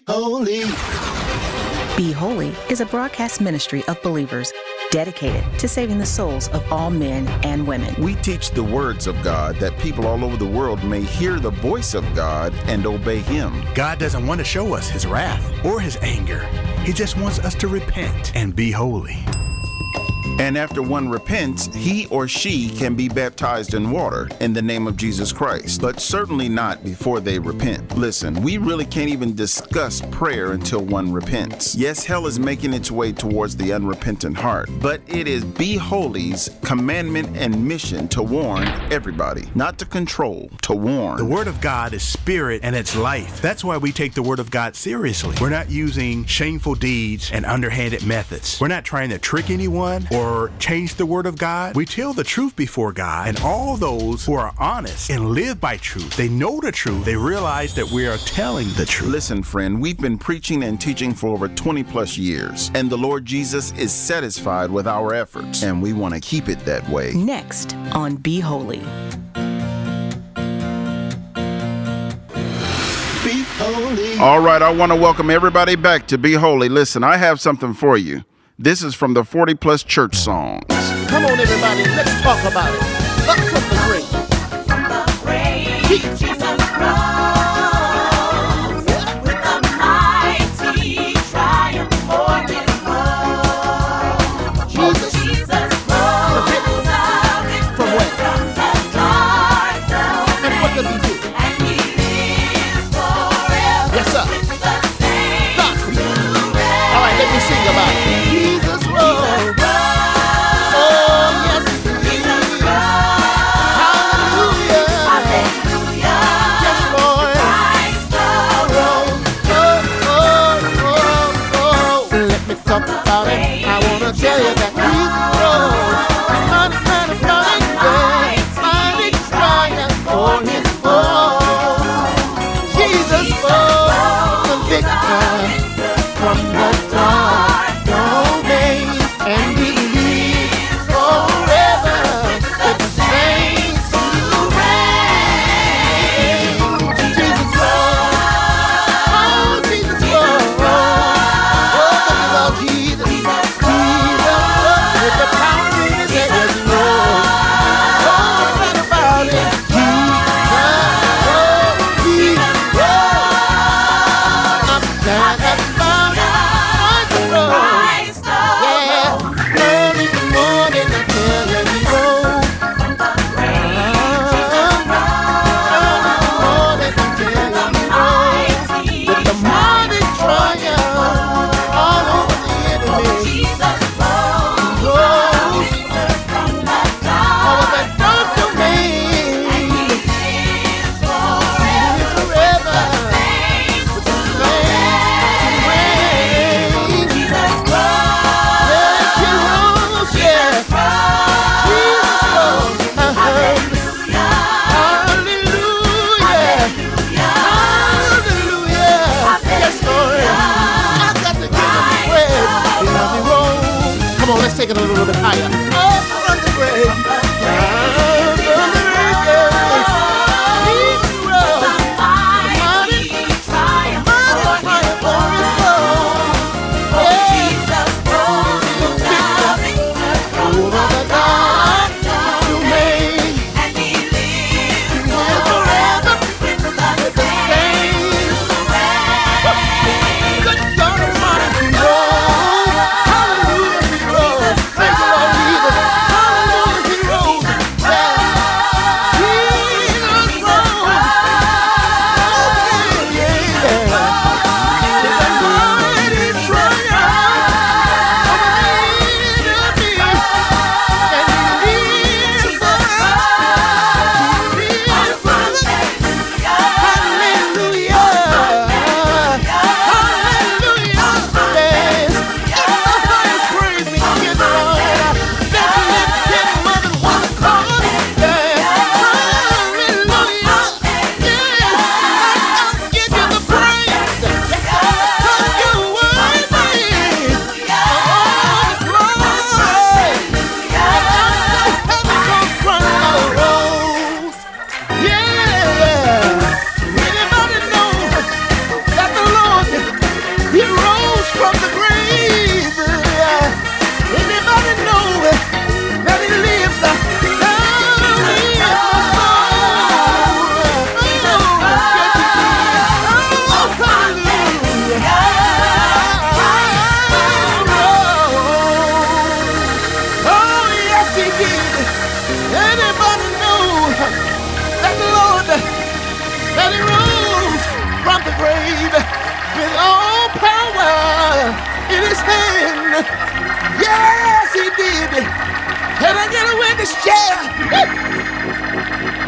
holy. Be Holy is a broadcast ministry of believers dedicated to saving the souls of all men and women. We teach the words of God that people all over the world may hear the voice of God and obey Him. God doesn't want to show us His wrath or His anger. He just wants us to repent and be holy. And after one repents, he or she can be baptized in water in the name of Jesus Christ, but certainly not before they repent. Listen, we really can't even discuss prayer until one repents. Yes, hell is making its way towards the unrepentant heart, but it is Be Holy's commandment and mission to warn everybody, not to control, to warn. The Word of God is spirit and it's life. That's why we take the Word of God seriously. We're not using shameful deeds and underhanded methods. We're not trying to trick anyone or change the Word of God. We tell the truth before God, and all those who are honest and live by truth, they know the truth, they realize that we are telling the truth. Listen, friend, we've been preaching and teaching for over 20 plus years, and the Lord Jesus is satisfied with our efforts, and we want to keep it that way. Next on Be Holy. Be holy. All right, I want to welcome everybody back to Be Holy. Listen, I have something for you. This is from the 40 Plus Church Songs. Come on, everybody, let's talk about it. Up from the grave. From the grave, Jesus rose with a mighty triumph for His foe. Jesus rose up From where? from the dark zone. And what does He do? And He lives forever. Yes, sir. With the same Gospel. to reign. All right, let me sing about it. Jesus rose. Oh, yes, He did. Hallelujah. Yes, Lord. Rose. Oh. Let me talk about it. I want to tell you that Jesus rose. Mighty triumph for His foe. Jesus rose, the victor from the dark domain, and He lives forever with the saints to reign. Jesus rose. Oh, Jesus rose. Oh, the Lord Jesus. Jesus rose. baby. Can I get a witness chair?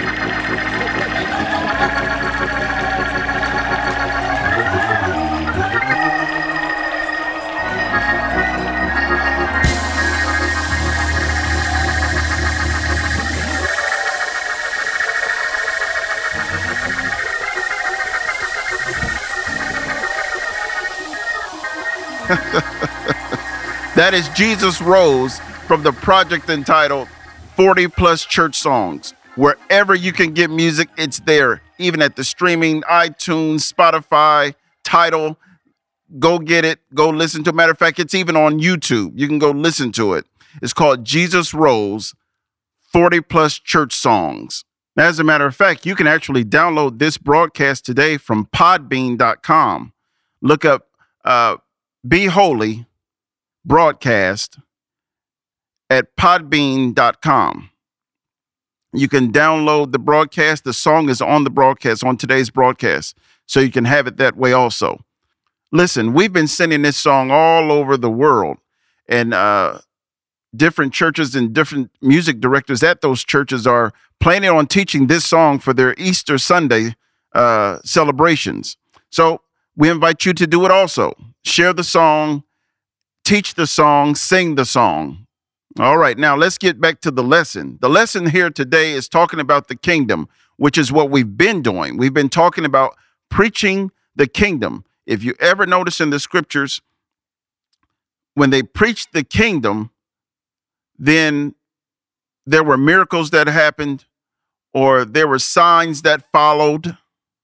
That is Jesus Rose from the project entitled 40 Plus Church Songs. Wherever you can get music, it's there. Even at the streaming, iTunes, Spotify, Tidal. Go get it. Go listen to it. Matter of fact, it's even on YouTube. You can go listen to it. It's called Jesus Rose 40 Plus Church Songs. As a matter of fact, you can actually download this broadcast today from podbean.com. Look up Be Holy broadcast at podbean.com. You can download the broadcast. The song is on the broadcast, on today's broadcast, so you can have it that way also. Listen, we've been sending this song all over the world, and different churches and different music directors at those churches are planning on teaching this song for their Easter Sunday celebrations. So we invite you to do it also. Share the song, teach the song, sing the song. All right, now let's get back to the lesson. The lesson here today is talking about the kingdom, which is what we've been doing. We've been talking about preaching the kingdom. If you ever notice in the scriptures, when they preached the kingdom, then there were miracles that happened, or there were signs that followed.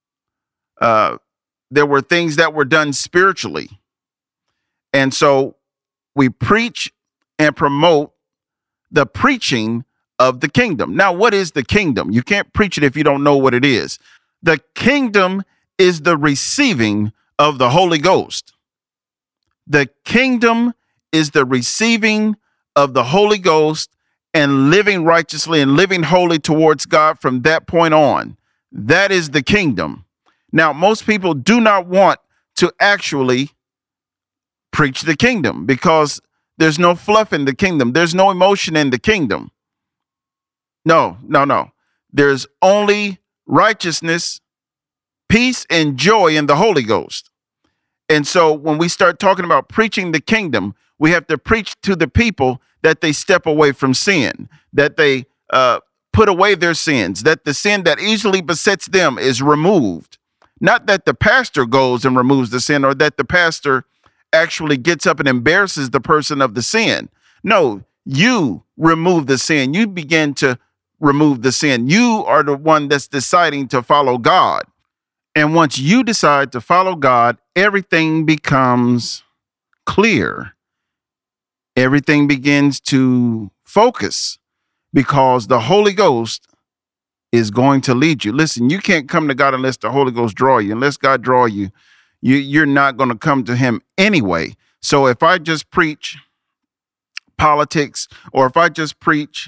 There were things that were done spiritually. And so we preach and promote the preaching of the kingdom. Now, what is the kingdom? You can't preach it if you don't know what it is. The kingdom is the receiving of the Holy Ghost. The kingdom is the receiving of the Holy Ghost and living righteously and living holy towards God from that point on. That is the kingdom. Now, most people do not want to actually preach the kingdom because there's no fluff in the kingdom. There's no emotion in the kingdom. No. There's only righteousness, peace, and joy in the Holy Ghost. And so when we start talking about preaching the kingdom, we have to preach to the people that they step away from sin, that they put away their sins, that the sin that easily besets them is removed. Not that the pastor goes and removes the sin, or that the pastor actually gets up and embarrasses the person of the sin. No, you remove the sin. You begin to remove the sin. You are the one that's deciding to follow God. And once you decide to follow God, everything becomes clear. Everything begins to focus because the Holy Ghost is going to lead you. Listen, you can't come to God unless the Holy Ghost draw you. Unless God draw you, you're not going to come to him anyway. So if I just preach politics, or if I just preach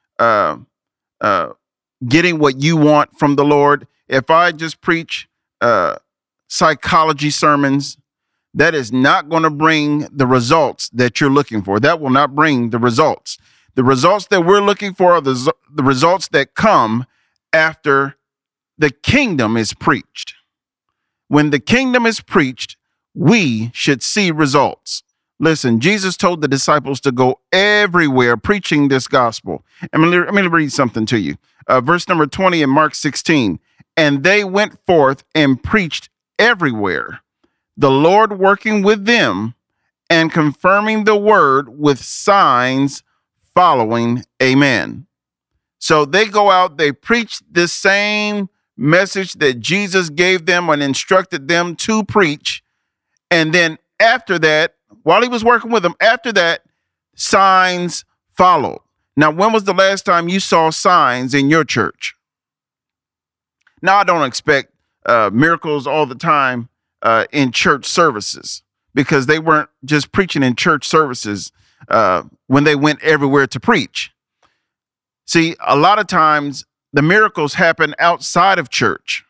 getting what you want from the Lord, if I just preach psychology sermons, that is not going to bring the results that you're looking for. That will not bring the results. The results that we're looking for are the results that come after the kingdom is preached. When the kingdom is preached, we should see results. Listen, Jesus told the disciples to go everywhere preaching this gospel. Let me read something to you. Verse number 20 in Mark 16. And they went forth and preached everywhere, the Lord working with them and confirming the word with signs following. Amen. So they go out, they preach the same message that Jesus gave them and instructed them to preach. And then after that, while he was working with them, after that, signs followed. Now, when was the last time you saw signs in your church? Now, I don't expect miracles all the time in church services, because they weren't just preaching in church services when they went everywhere to preach. See, a lot of times the miracles happen outside of church.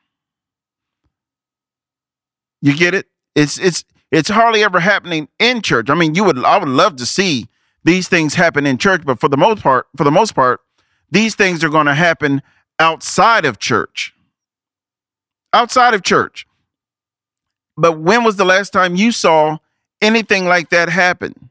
You get it? It's hardly ever happening in church. I mean, I would love to see these things happen in church, but for the most part, these things are going to happen outside of church. Outside of church. But when was the last time you saw anything like that happen?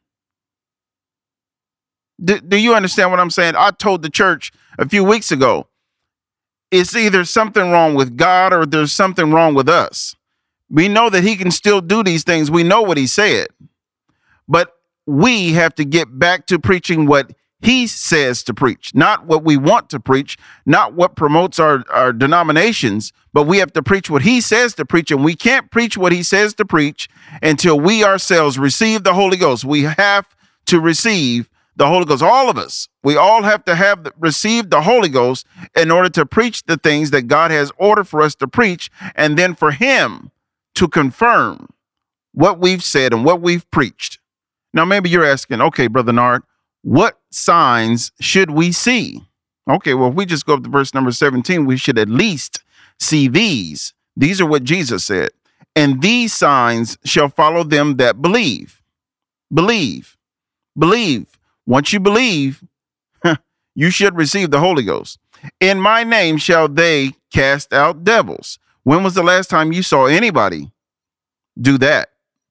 Do you understand what I'm saying? I told the church a few weeks ago, it's either something wrong with God or there's something wrong with us. We know that he can still do these things. We know what he said. But we have to get back to preaching what he says to preach, not what we want to preach, not what promotes our denominations, but we have to preach what he says to preach. And we can't preach what he says to preach until we ourselves receive the Holy Ghost. We have to receive the Holy Ghost. All of us, we all have to received the Holy Ghost in order to preach the things that God has ordered for us to preach, and then for him to confirm what we've said and what we've preached. Now, maybe you're asking, okay, Brother Nard, what signs should we see? Okay, well, if we just go up to verse number 17, we should at least see these. These are what Jesus said. And these signs shall follow them that believe. Believe. Once you believe, you should receive the Holy Ghost. In my name shall they cast out devils. When was the last time you saw anybody do that?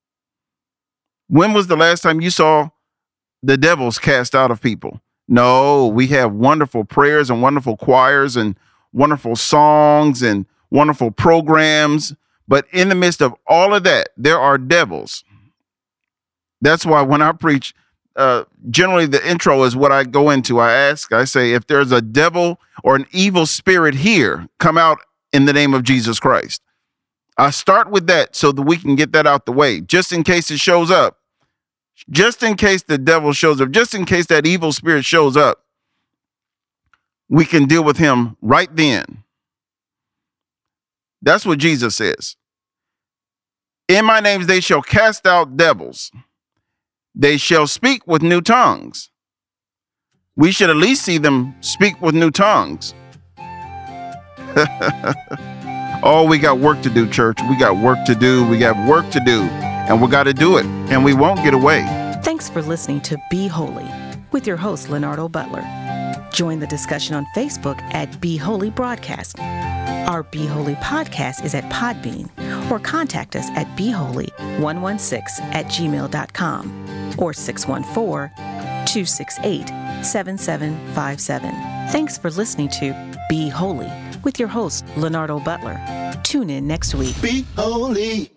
When was the last time you saw the devils cast out of people? No, we have wonderful prayers and wonderful choirs and wonderful songs and wonderful programs. But in the midst of all of that, there are devils. That's why when I preach, generally the intro is what I go into. I say, if there's a devil or an evil spirit here, come out in the name of Jesus Christ. I start with that so that we can get that out the way, just in case it shows up, just in case the devil shows up, just in case that evil spirit shows up, we can deal with him right then. That's what Jesus says. In my name they shall cast out devils. They shall speak with new tongues. We should at least see them speak with new tongues. Oh, we got work to do, church. We got work to do. We got work to do. And we got to do it. And we won't get away. Thanks for listening to Be Holy with your host, Leonardo Butler. Join the discussion on Facebook at Be Holy Broadcast. Our Be Holy podcast is at Podbean, or contact us at beholy116@gmail.com or 614-268-7757. Thanks for listening to Be Holy with your host, Leonardo Butler. Tune in next week. Be holy.